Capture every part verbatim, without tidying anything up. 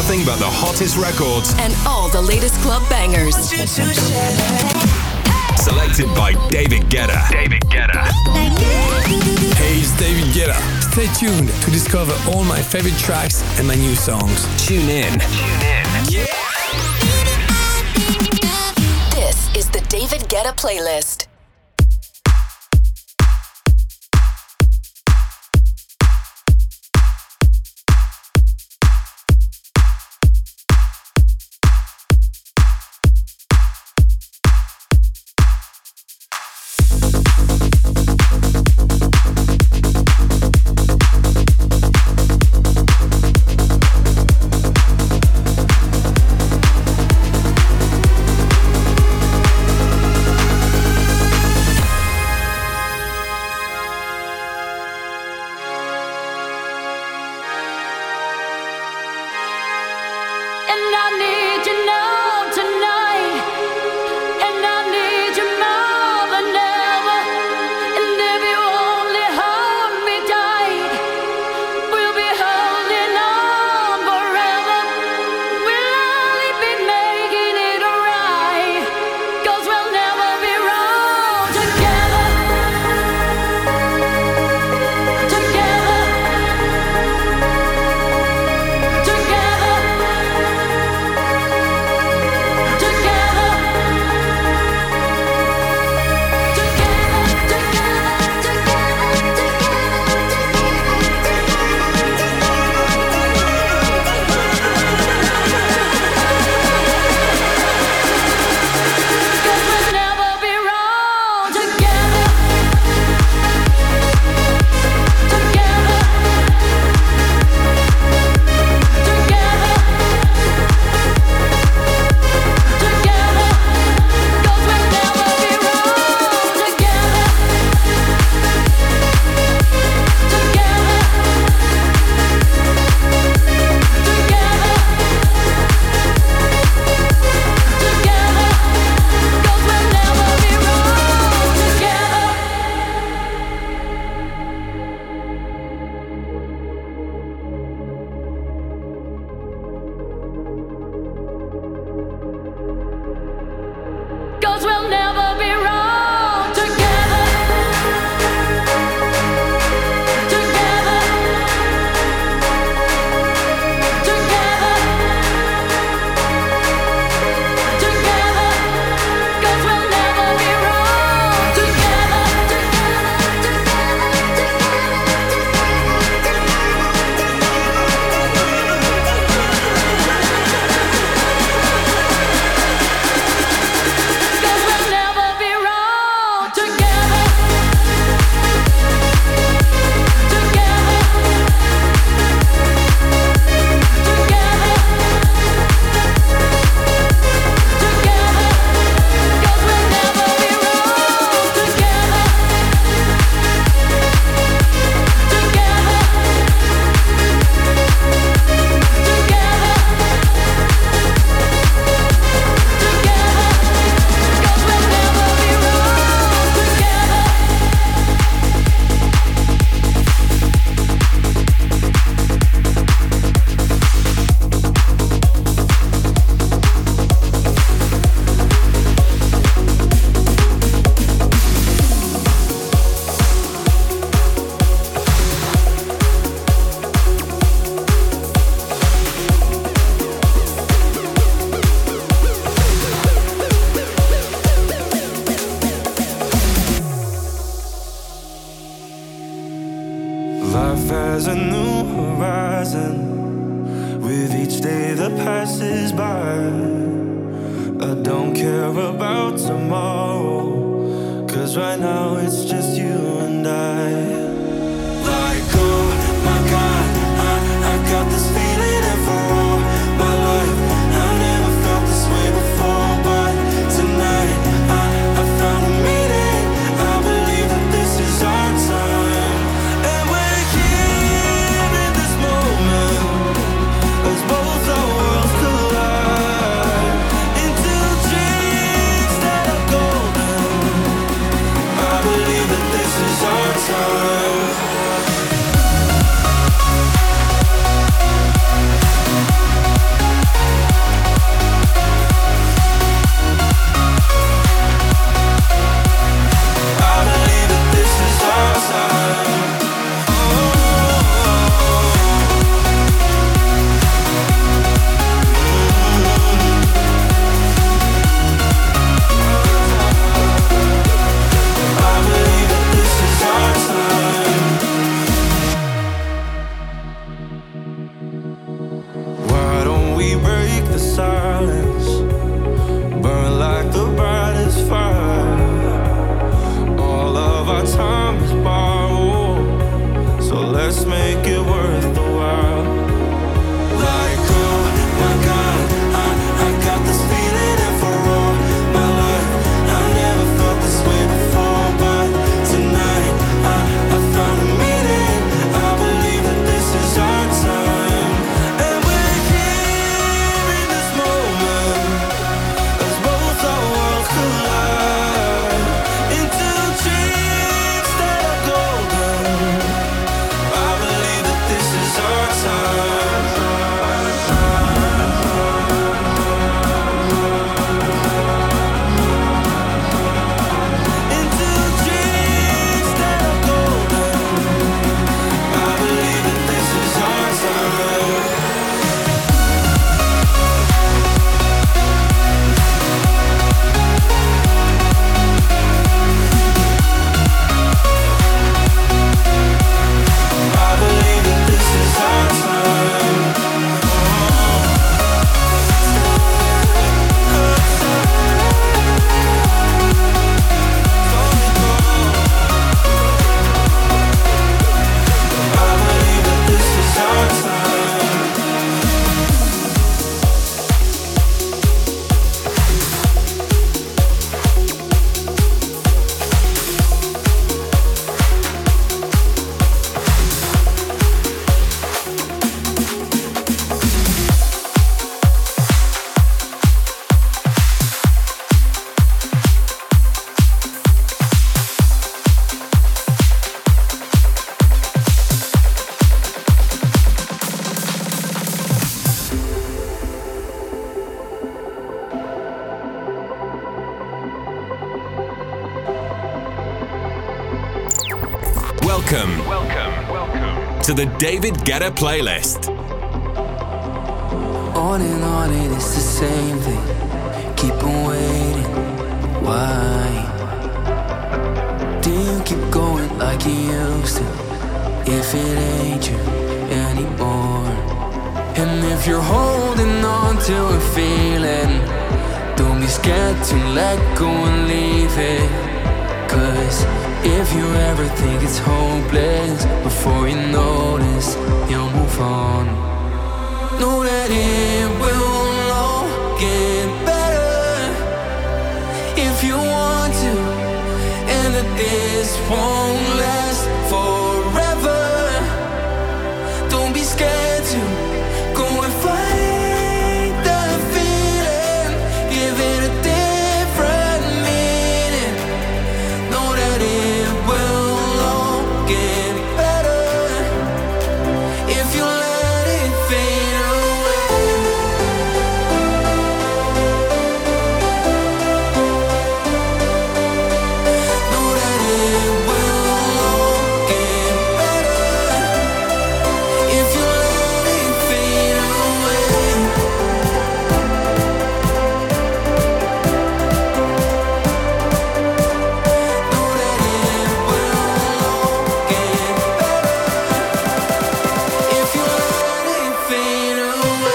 nothing but the hottest records and all the latest club bangers. Selected by David Guetta. David Guetta. Hey, it's David Guetta. Stay tuned to discover all my favorite tracks and my new songs. Tune in. Tune in. Yeah. This is the David Guetta playlist. Believe that this is our time. let's make it worth the while. Like, oh my God, I, I got this feeling and for all my life I never felt this way before, but tonight I, I found a meaning. I believe that this is our time, and we're here in this moment as both our worlds collide into dreams that are golden. I believe that this is our time. Into dreams that are golden. I believe that this is our time. I believe that this is our time. I believe that this is our time. Welcome, welcome, welcome to the David Guetta playlist. On and on it is the same thing. Keep on waiting. Why do you keep going like you used to? If it ain't you anymore, and if you're holding on to a feeling, don't be scared to let go and leave it. Cause if you ever think it's hopeless, before you notice, you'll move on. Know that it will all get better if you want to, and that this won't last forever. Don't be scared to go and find the feeling, give it a different meaning. Know that it will all get better if you let it fade away. Know that it will all get better if you let it fade away. Know that it will all get better if you let it fade away.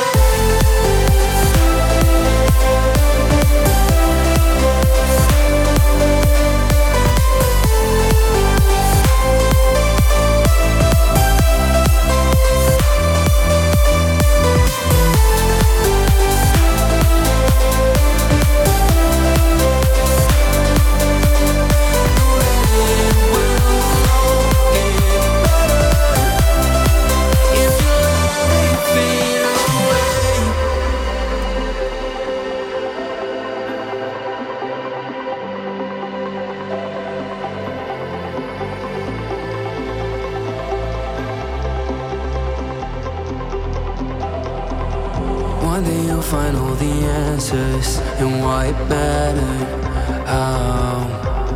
One day you'll find all the answers and why it mattered. How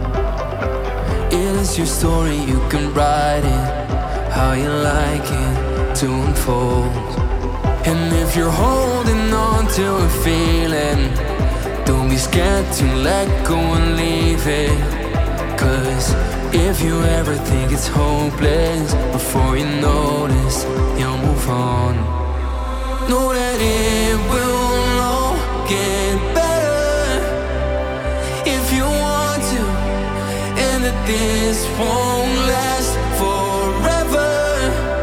it is your story, you can write it how you like it to unfold. And if you're holding on to a feeling, don't be scared to let go and leave it. Cause if you ever think it's hopeless, before you notice, you'll move on. Know that it will all get better if you want to, and that this won't last forever.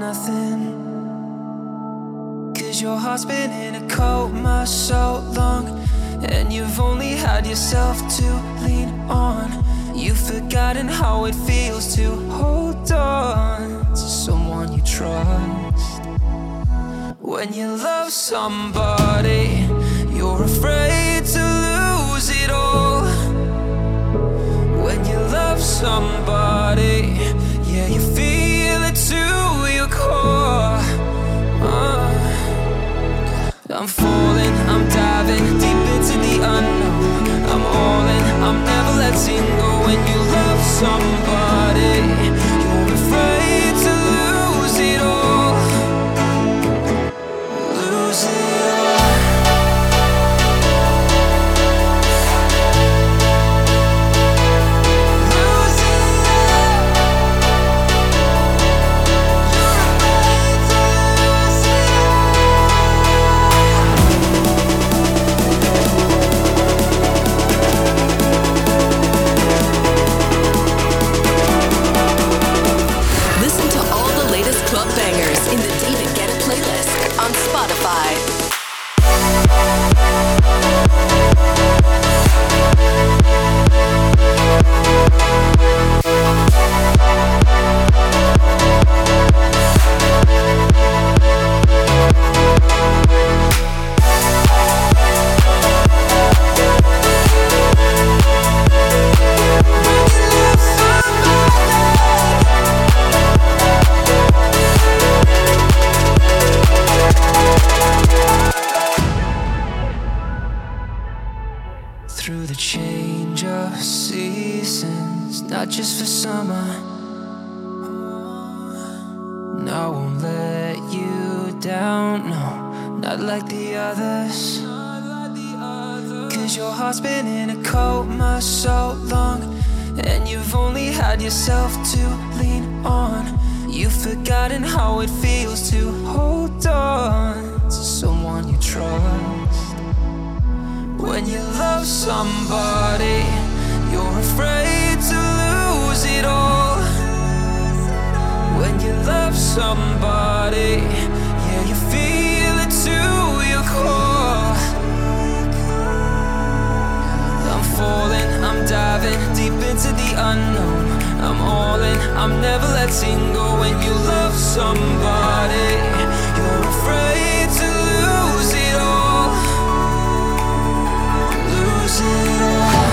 nothing. Cause your heart's been in a coma so long, and you've only had yourself to lean on. You've forgotten how it feels to hold on to someone you trust. When you love somebody, you're afraid to lose it all. When you love somebody, yeah, you feel it to your core. uh, I'm falling, I'm diving deep into the unknown. I'm all in, I'm never letting go. When you love somebody, you're afraid to lose it all. Lose it all. Lose it all. Club bangers in the David Guetta playlist on Spotify. Through the change of seasons, not just for summer, no, I won't let you down, no, not like the others. Cause your heart's been in a coma so long, and you've only had yourself to lean on. You've forgotten how it feels to hold on to someone you trust. When you love somebody, you're afraid to lose it all. When you love somebody, yeah, you feel it to your core. I'm falling, I'm diving deep into the unknown. I'm all in, I'm never letting go. When you love somebody, you're afraid to lose it all. Lose it all.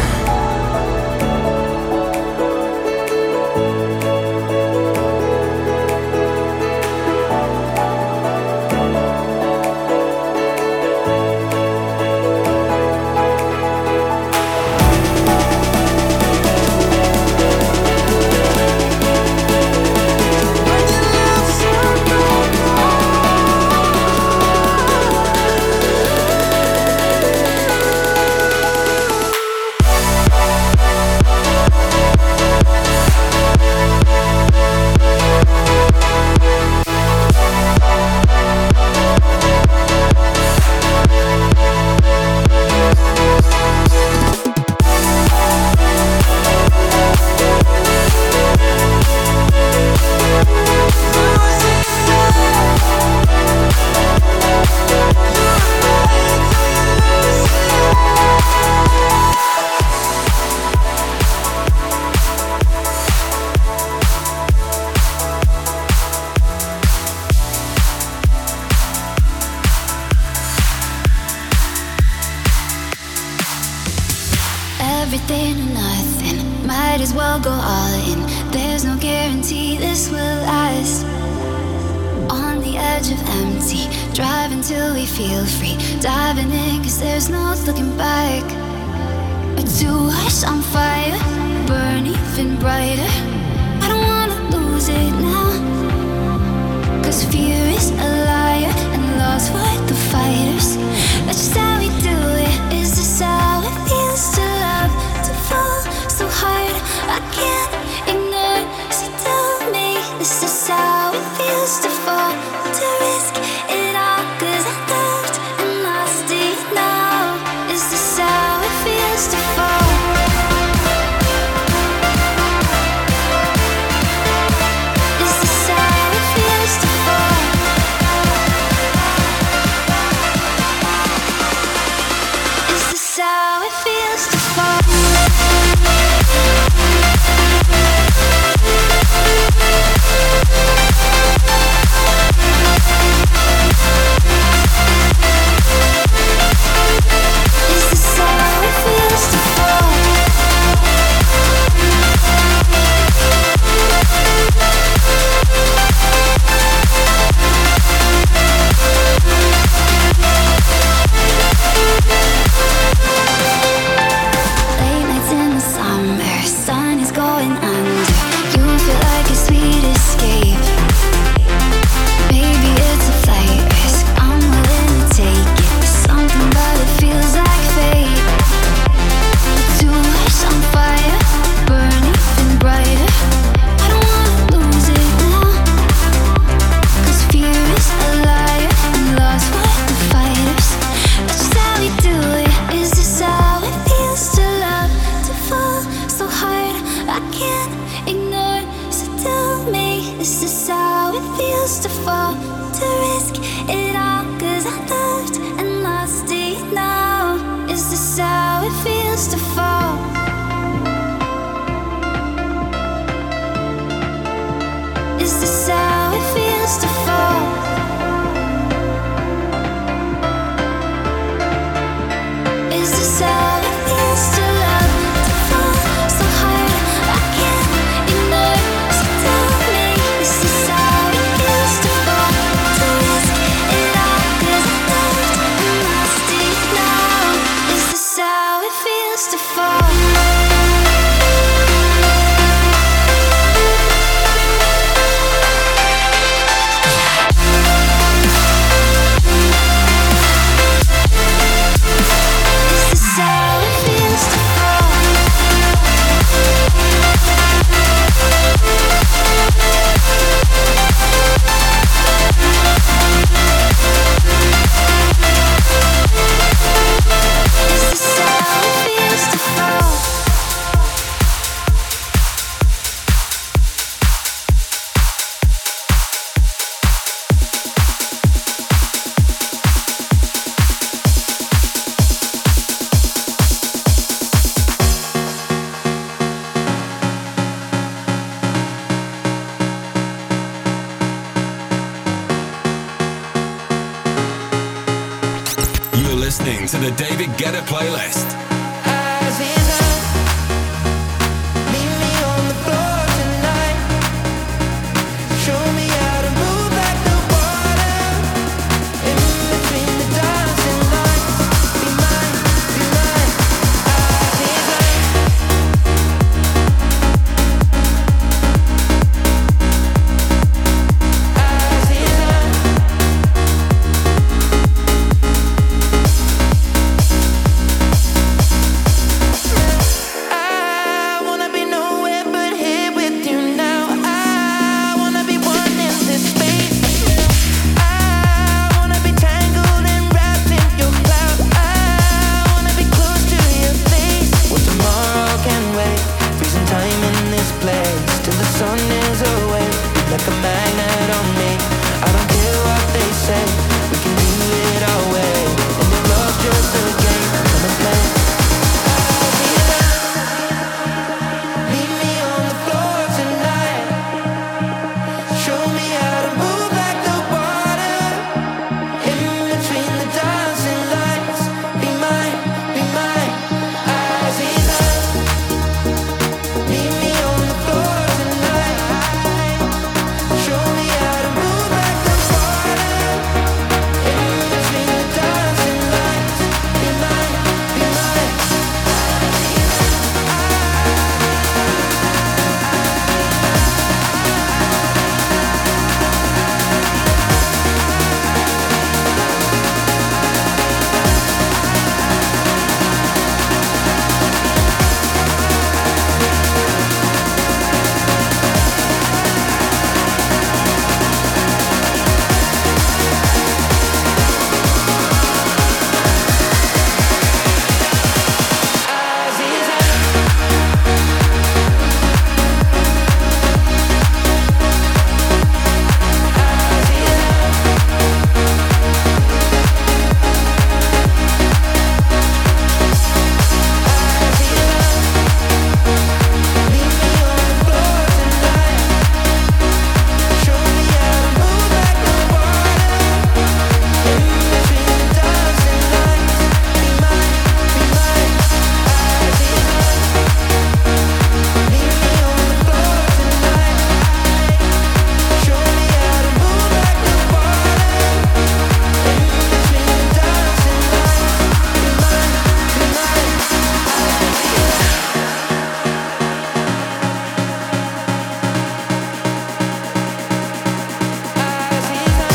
Everything or nothing, might as well go all in. There's no guarantee this will last. On the edge of empty, driving till we feel free. Diving in cause there's no looking back. To us on fire, burn even brighter. I don't wanna lose it now, cause fear is a liar and love's for the fighters. That's just how we do it. Is this how it feels to love, to fall so hard? I can't ignore, so tell me this is how it feels to fall, to risk it all. Cause I loved and lost it now. Is this how it feels to fall? Is this how it feels to fall? fall, to risk it all. Cause I loved and lost it now. Is this how it feels to fall? Is this how it feels to fall? Is this how it feels to love, to fall so hard I can't ignore? So tell me, is this how it feels to fall, to risk it all? Cause I loved and lost it now. Is this how it feels to fall? Listening to the David Guetta playlist. Eyes is up, meet me on the floor tonight. Show me how to move like the water in between the dancing lights. Be mine, be mine. Eyes is up. Eyes is up. Like a magnet on me. I don't care what they say. We can do it our way. And your love's just a game. Come and play. Eyes is up. Meet me on the floor tonight. Show me how to move like the water in between the dancing lights. Be mine, be mine. Eyes is up. Meet me on the floor tonight. Show me how to move like the water in between the dancing lights. Be mine, be mine. Eyes is up. Eyes is up. Eyes is up. Meet me on the floor tonight. Show me how to move like the water in between the dancing lights. Be mine, be mine. Eyes is up. Meet me on the floor tonight. Show me how to move like the water in between the dancing lights. Be mine, be mine. Eyes is up. Eyes is up.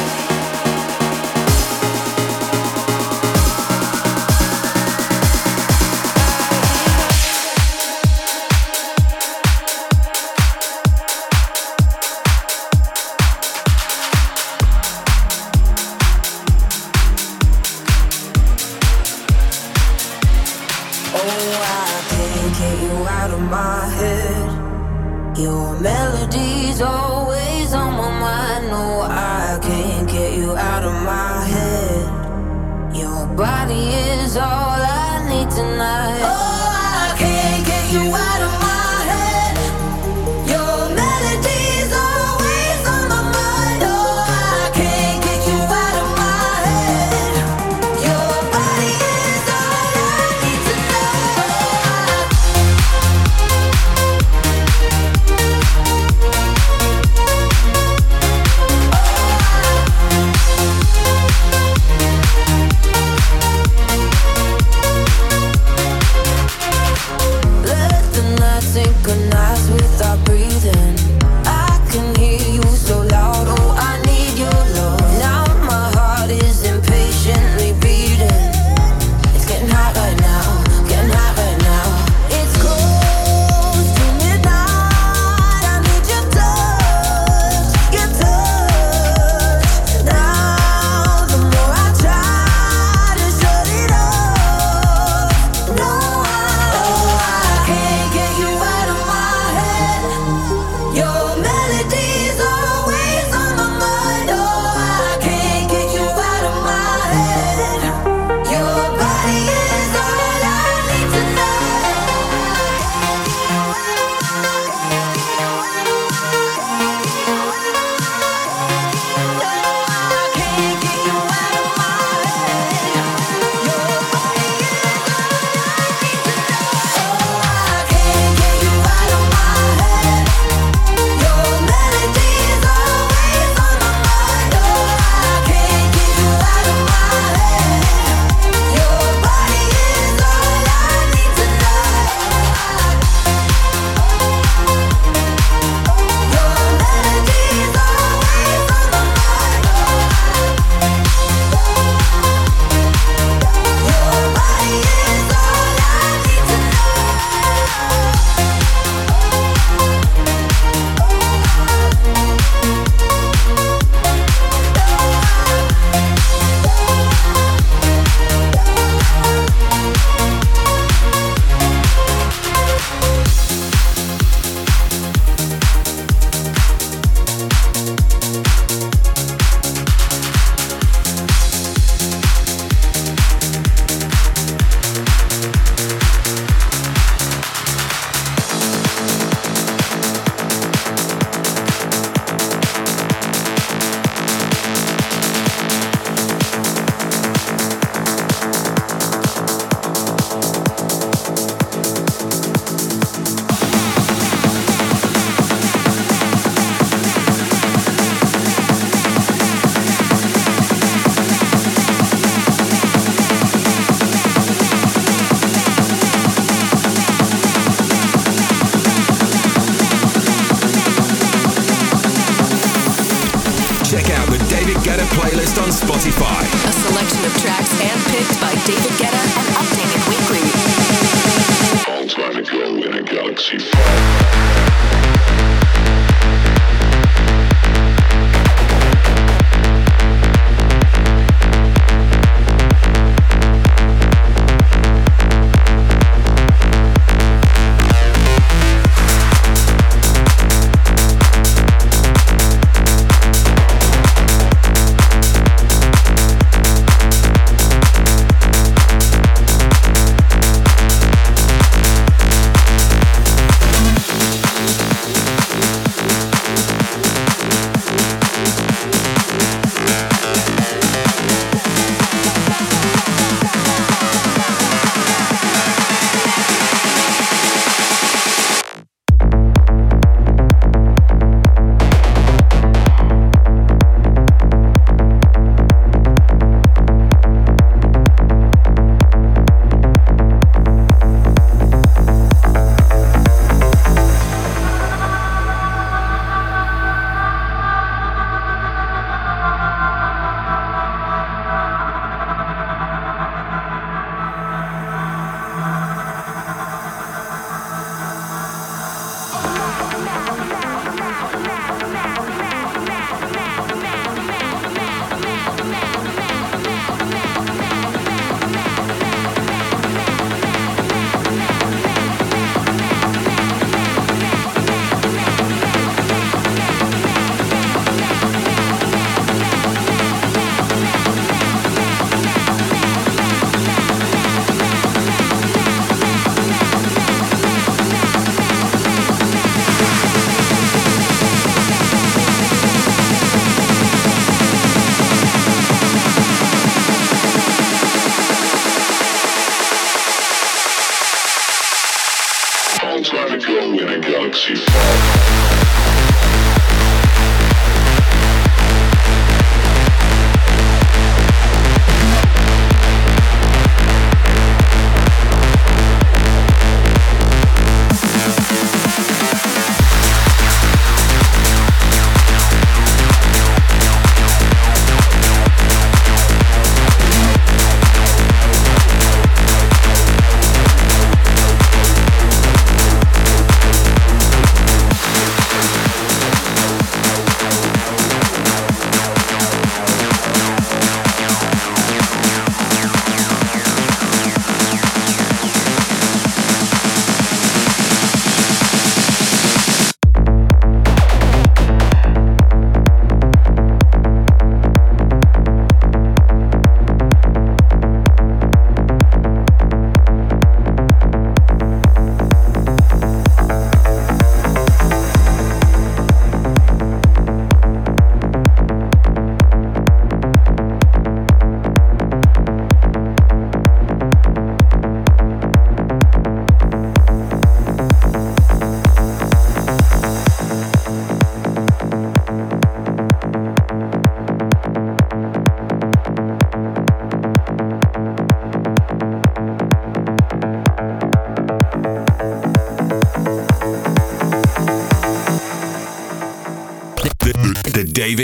Oh, I can't get you out of my head. Your melody's always on my mind. No, I you out of my head. Your body is all I need tonight. Oh, I can't get you out of my head. Your melody's always on my mind. Oh, I can't get you out of my head. Your body is all I need tonight. Let the night synchronize with our breathing. I can hear you so loud, oh I need your love. Now my heart is impatiently beating. It's getting hot right now, getting hot right now. It's close to midnight, I need your touch, your touch. Now the more I try to shut it off, no, I, oh, I can't get you out of my head. Your melody's always on my mind. Oh, I can't get you out of my head. Your body is all I need Check out the David Guetta playlist on Spotify. A selection of tracks handpicked by David Guetta and updated weekly. All time to go in a galaxy far.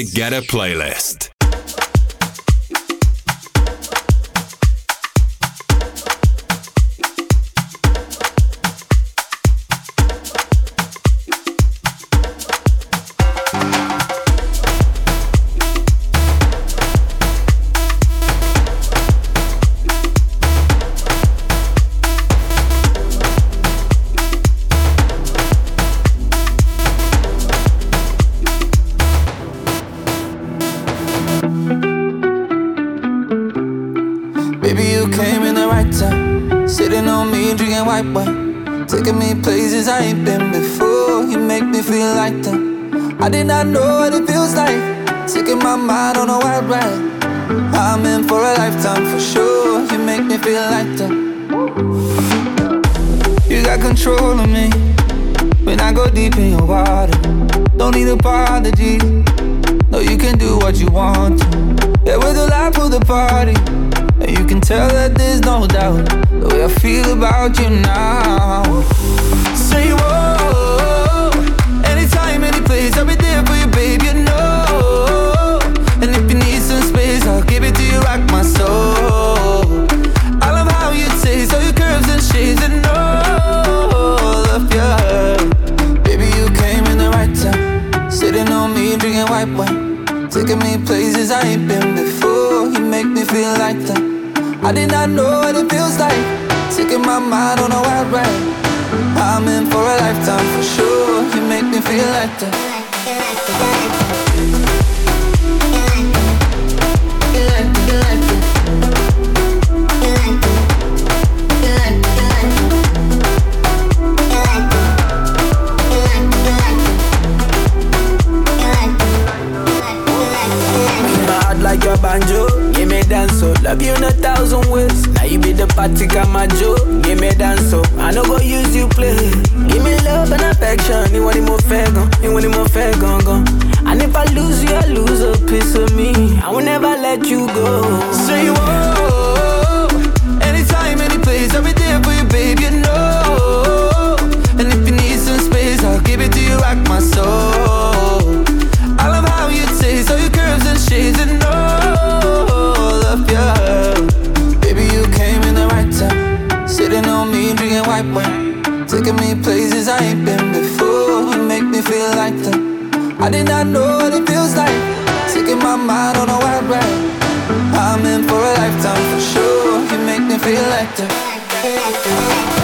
David Guetta playlist. White wine, taking me places I ain't been before. You make me feel like them. I did not know what it feels like, taking my mind on a wild ride. I'm in for a lifetime for sure. You make me feel like them. You got control of me when I go deep in your water. Don't need apology. No, you can do what you want to. Yeah, we're the life of the party, and you can tell that there's no doubt the way I feel about you now. Say whoa, anytime, any place, I'll be there for you, babe, you know. And if you need some space, I'll give it to you, rock my soul. I love how you taste, all your curves and shades, and all of your. Baby, you came in the right time, sitting on me, drinking white wine, taking me places I ain't been before. You make me feel like that. I did not know what it feels like, taking my mind on a wild ride. I'm in for a lifetime for sure. You make me feel like that. Like your banjo, give me dance so. Love you in a thousand ways. Now you be the party camajo, give me dance so. I no go use you play. Give me love and affection. You want it more fair gone, you want it more fair gone gone. And if I lose you, I lose a piece of me. I will never let you go. Say whoa, anytime, any place, I'll be there for you, babe, you know. And if you need some space, I'll give it to you, rock my soul. I love how you taste, all your curves and shades, and all of you. Baby, you came in the right time, sitting on me, drinking white wine, taking me places I ain't been before. You make me feel like that. I did not know what it feels like, taking my mind on a wild ride. I'm in for a lifetime for sure. You make me feel like that.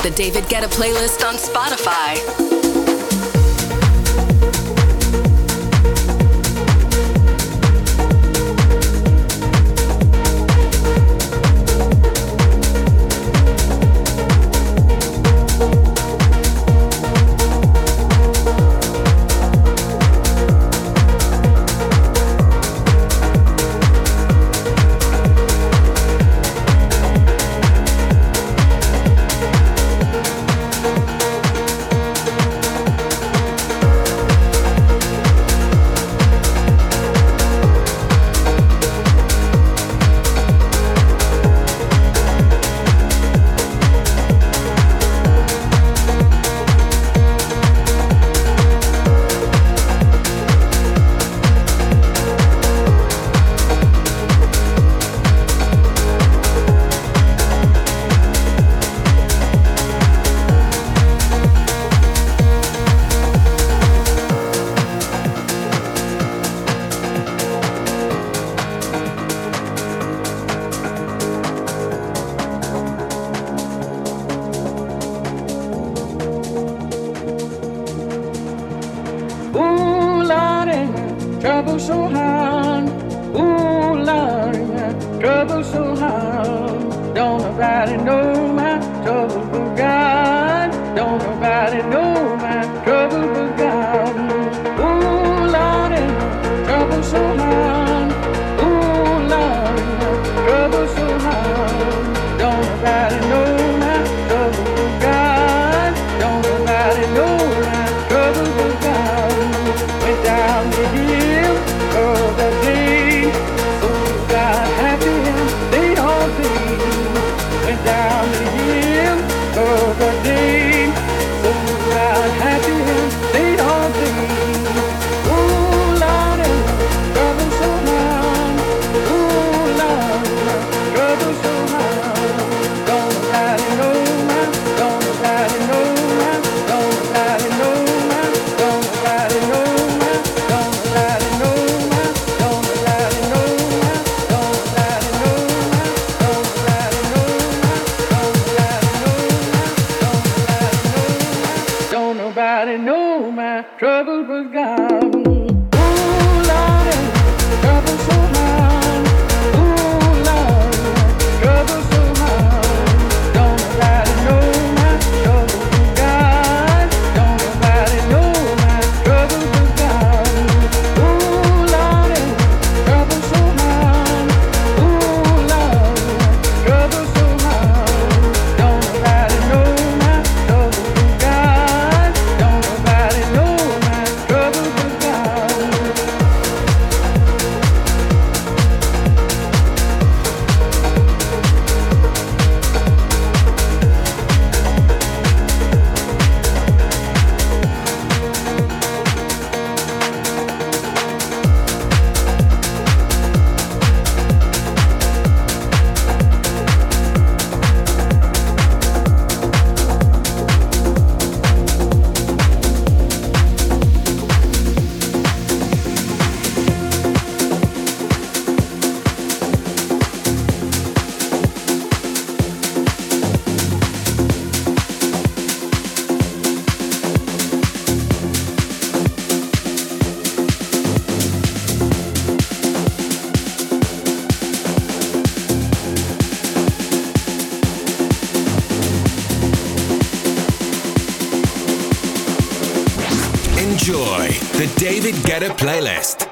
The David Guetta playlist on Spotify. trouble so hard. Ooh, Lord, my trouble so hard. Don't nobody know my trouble but God. Don't nobody know my trouble but God. Ooh, Lord, my trouble so hard. Ooh, Lord, my trouble so hard. Don't nobody know my trouble but God. Don't nobody know my trouble but God. Went down the hill of the day, so got happy and they all day. Went down the hill of the day, so got happy and they all day. Ooh, Lord, trouble so hard. Ooh, Lord, trouble so hard. Don't nobody know my, don't nobody know my, don't nobody know my, don't nobody know my, don't nobody know my, don't nobody know my, don't nobody know my, don't nobody know my, don't nobody know my, trouble but God. Ooh, Lord, trouble so hard. Ooh, Lord, trouble so hard. Don't nobody know my trouble but God. Don't nobody know my trouble but God. Ooh, Lord, trouble so hard. Ooh, Lord, trouble so hard. Don't nobody know my trouble but God. Don't nobody know my trouble but God. Enjoy the David Guetta playlist.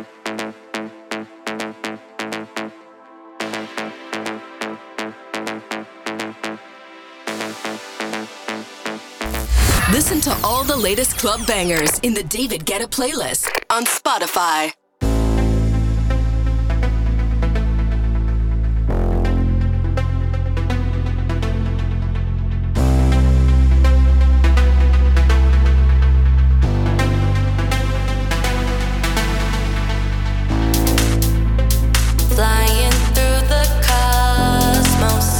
Listen to all the latest club bangers in the David Guetta playlist on Spotify. Flying through the cosmos,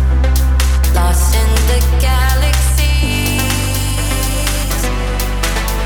lost in the galaxies.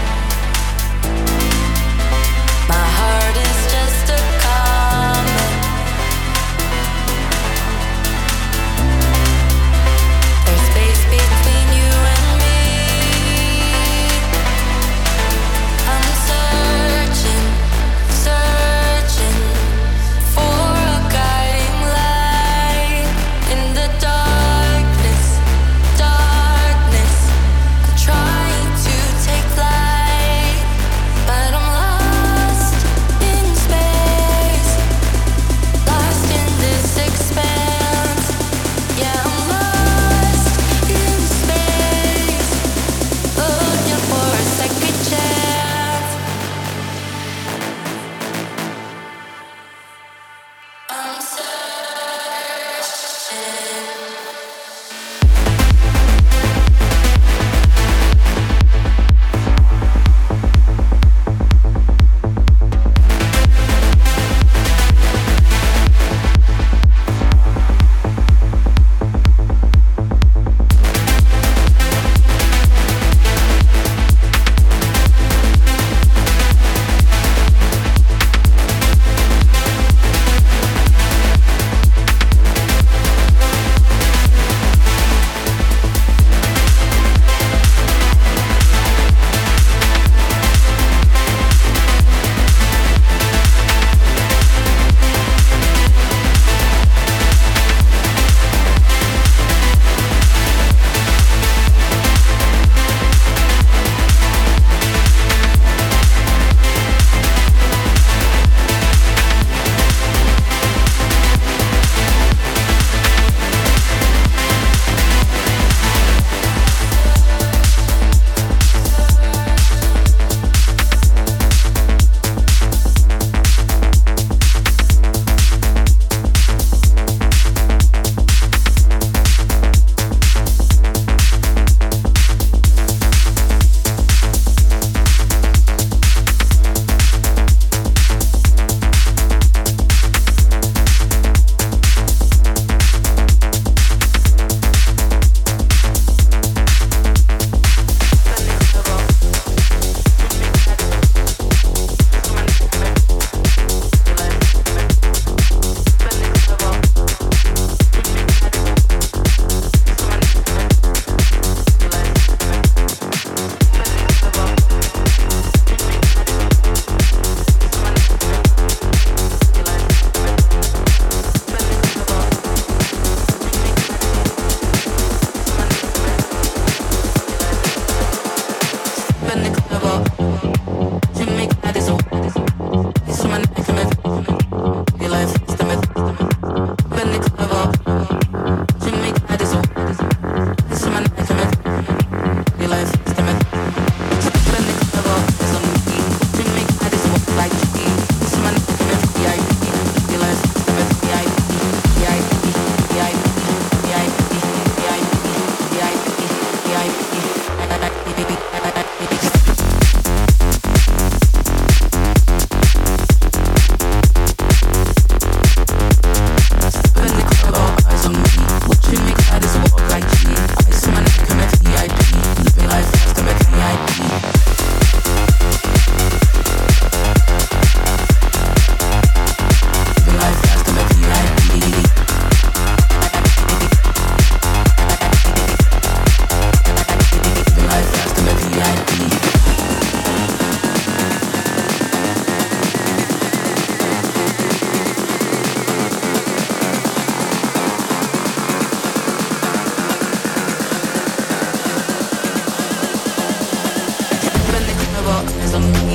all eyes on me.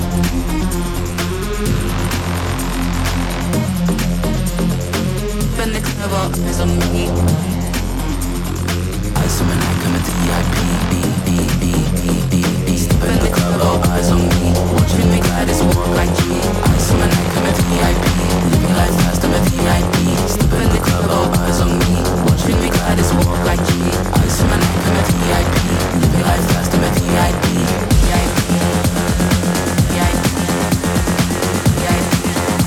In the club, all eyes on me. Ice on my neck, I'm at the V I P. B, B, B, B, B, B. Step in the club, all eyes on me. Watching me glide as I walk like G. Ice on my neck, I'm at the V I P. Living life fast, I'm at the V I P. Step in the club, all eyes on me. Watching me glide as I walk like G. Ice on my neck, I'm at the V I P. Living life fast, I'm at the V I P. V I P. V I P. V I P.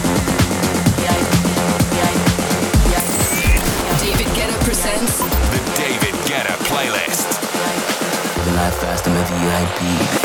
V I P. V I P. David Guetta presents The David Guetta Playlist. Living life fast, I'm a V I P.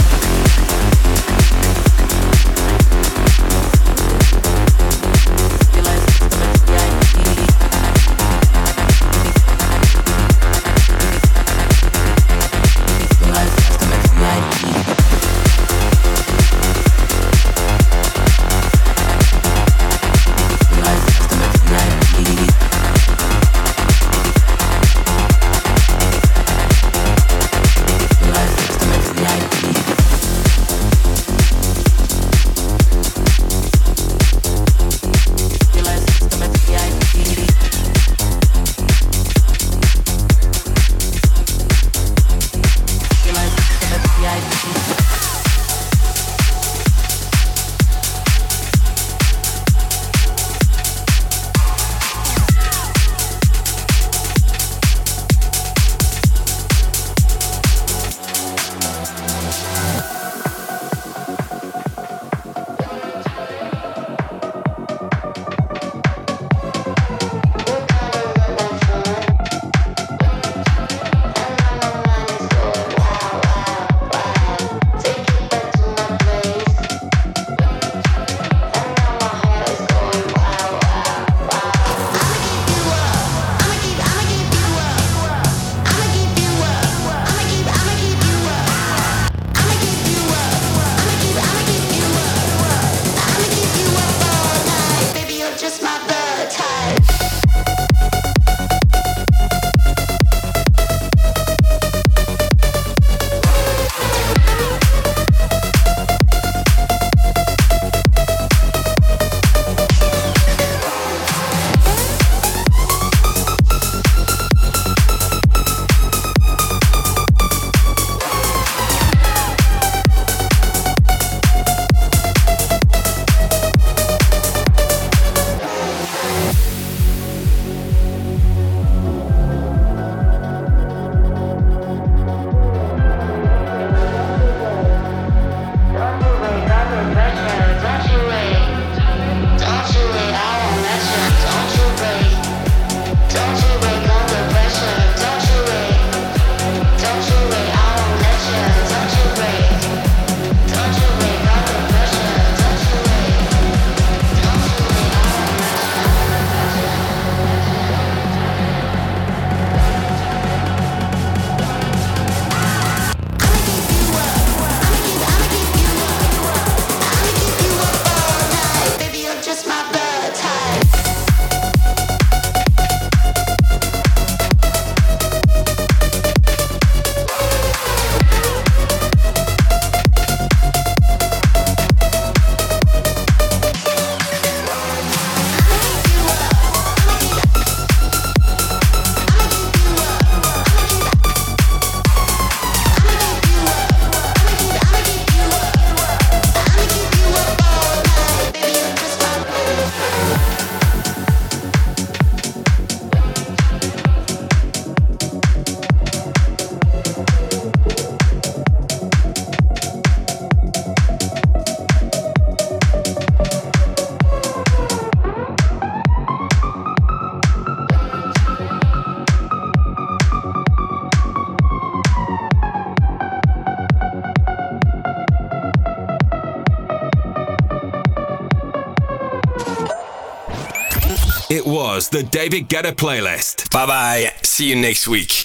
It was the David Guetta Playlist. Bye bye. See you next week.